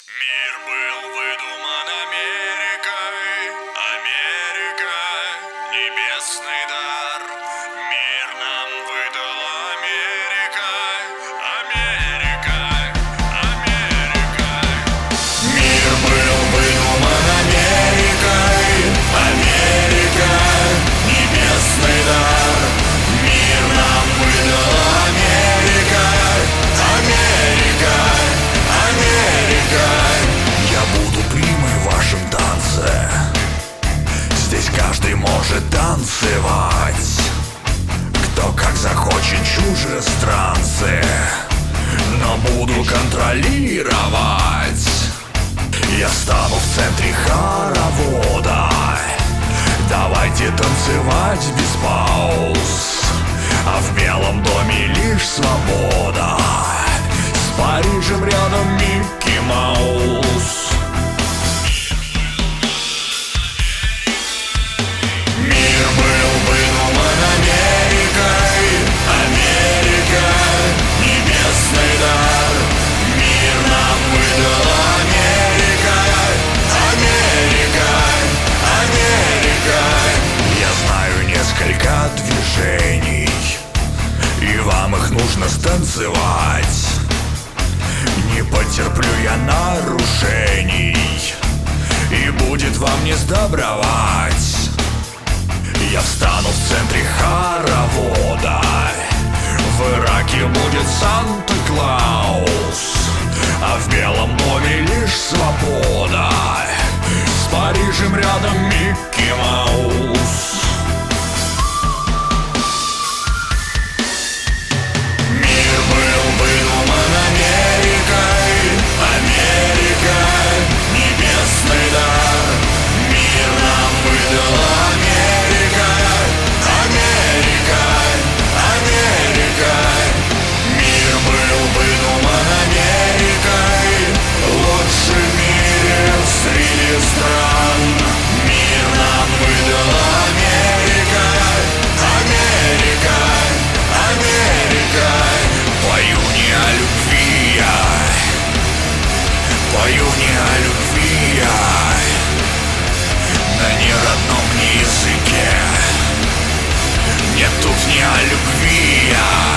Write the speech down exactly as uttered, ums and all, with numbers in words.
Мир был выдуман Америкой, Америка, небесный дар. Мир нам выдала Америка, Америка, Америка. Мир был выдуман Америкой, Америка, небесный дар. Мир нам выдала Америка, Америка, Америка. Я буду примой в вашем танце. Здесь каждый может танцевать, кто как захочет, чужестранцы, но буду контролировать. Я стану в центре хоровода. Давайте танцевать без пауз, а в Белом доме лишь свобода. С Парижем рядом Микки Маус. Мир был выдуман Америкой, Америка, небесный дар. Мир нам выдала Америка, Америка, Америка. Я знаю несколько движений, и вам их нужно станцевать. Не потерплю я нарушений, и будет вам не сдобровать. Я встану в центре хоровода. В Ираке будет Санта-Клаус, а в Белом доме лишь свобода. С Парижем рядом Микки Маус. Мир был выдуман Америкой, Америка, небесный дар. Мир нам выдала Америка, Америка, Америка. Мир был выдуман Америкой, лучший в мире среди стран. Мир нам выдала Америка, Америка, Америка. Пою не о любви я, пою не о любви я, на неродном мне языке. Нет, тут не о любви я.